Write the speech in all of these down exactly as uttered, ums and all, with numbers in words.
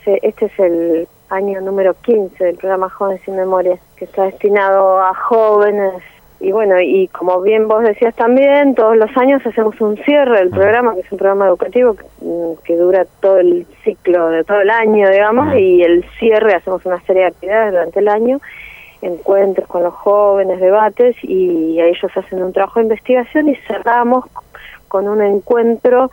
hace, este es el año número quince del programa Jóvenes sin Memoria, que está destinado a jóvenes. Y bueno, y como bien vos decías también, todos los años hacemos un cierre del programa, que es un programa educativo que, que dura todo el ciclo de todo el año, digamos, y el cierre hacemos una serie de actividades durante el año, encuentros con los jóvenes, debates, y ellos hacen un trabajo de investigación y cerramos con un encuentro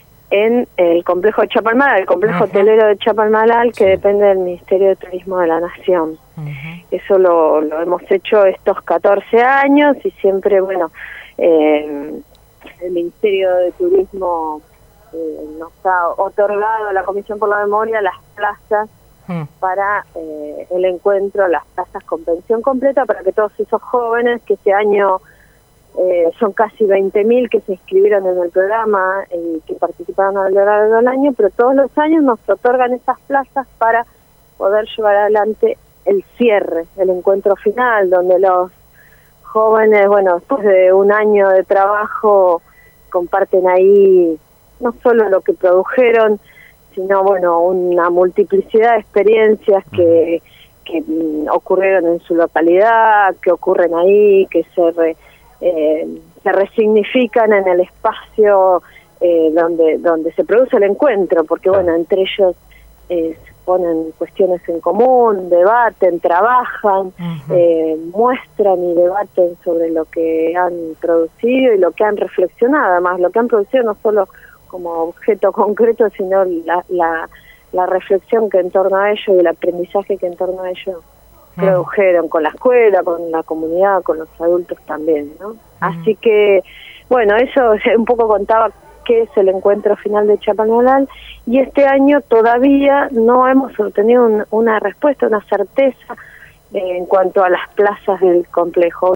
en el complejo de Chapalmalal, el complejo uh-huh. hotelero de Chapalmalal, que sí. depende del Ministerio de Turismo de la Nación. Uh-huh. Eso lo, lo hemos hecho estos catorce años y siempre, bueno, eh, el Ministerio de Turismo eh, nos ha otorgado a la Comisión por la Memoria las plazas uh-huh. para eh, el encuentro, las plazas con pensión completa, para que todos esos jóvenes que este año... Eh, son casi veinte mil que se inscribieron en el programa y que participaron a lo largo del año, pero todos los años nos otorgan esas plazas para poder llevar adelante el cierre, el encuentro final, donde los jóvenes, bueno, después de un año de trabajo, comparten ahí no solo lo que produjeron, sino, bueno, una multiplicidad de experiencias que, que mm, ocurrieron en su localidad, que ocurren ahí, que se... Re, Eh, se resignifican en el espacio eh, donde donde se produce el encuentro, porque bueno, entre ellos eh, se ponen cuestiones en común, debaten, trabajan, uh-huh. eh, muestran y debaten sobre lo que han producido y lo que han reflexionado, además lo que han producido no solo como objeto concreto, sino la, la, la reflexión que en torno a ello y el aprendizaje que en torno a ello produjeron con la escuela, con la comunidad, con los adultos también, ¿no? Uh-huh. Así que, bueno, eso un poco contaba qué es el encuentro final de Chapalmalal, y este año todavía no hemos obtenido un, una respuesta, una certeza eh, en cuanto a las plazas del complejo.